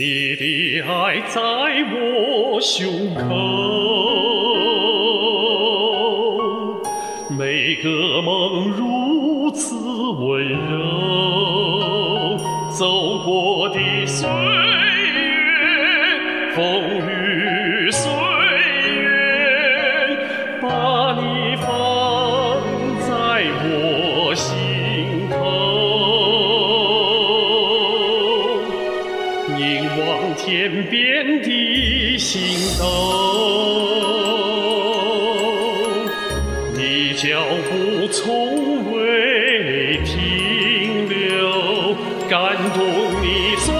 你的爱在我胸口，每个梦如此温柔，走过的岁月，风雨岁月，把你放在我心头。凝望天边的星斗，你脚步从未停留，感动你所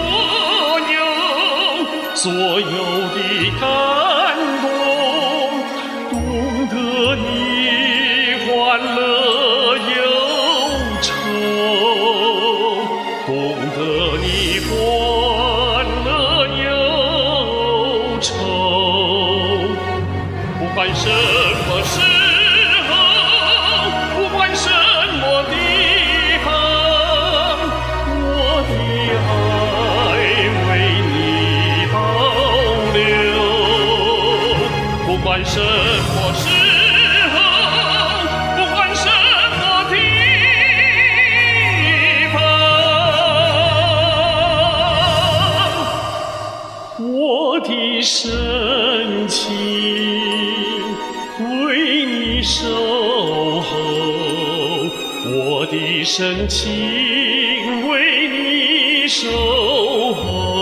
有的感动，懂得你欢乐忧愁，懂得你欢乐忧愁。不管什么时候，不管什么地方，我的爱为你保留。不管什么时候，不管什么地方，我的深情为你守候，我的深情为你守候。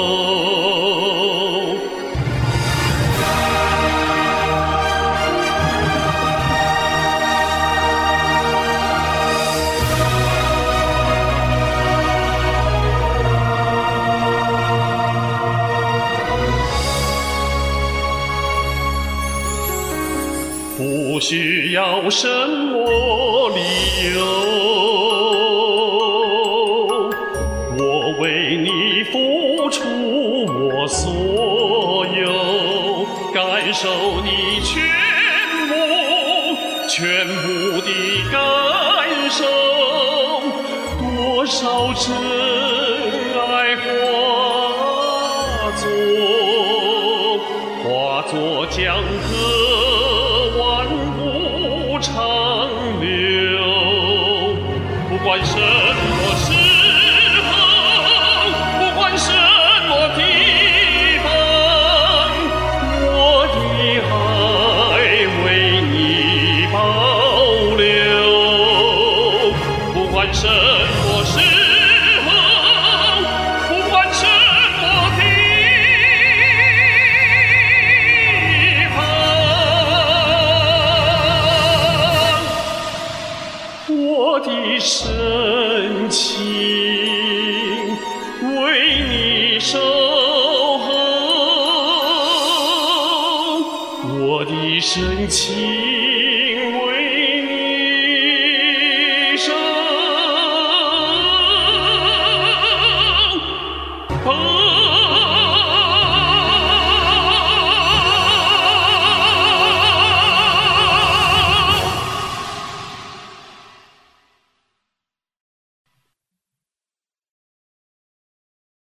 不需要什么理由，我为你付出我所有，感受你全部的感受，多少真爱化作江河，万物长流。不管什么时候，不管什么地方，我的爱为你保留。不管什么时候，不管什么地方，我的深情